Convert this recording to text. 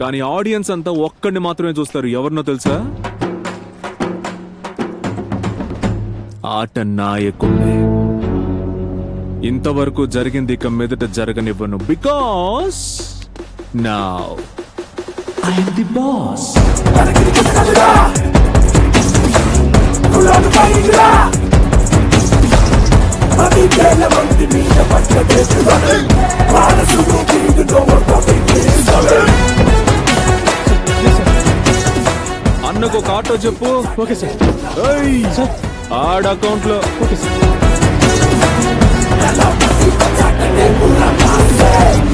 కానీ ఆడియన్స్ అంతా ఒక్కడిని మాత్రమే చూస్తారు. ఎవరినో తెలుసా? ఆట నాయకుడిని. ఇంతవరకు జరిగింది ఇక మీదట జరగనివ్వను. Because now I am the boss. అన్నకు ఒక ఆటో చెప్పు. Okay sir. ఆడ అకౌంట్ లో. Okay sir.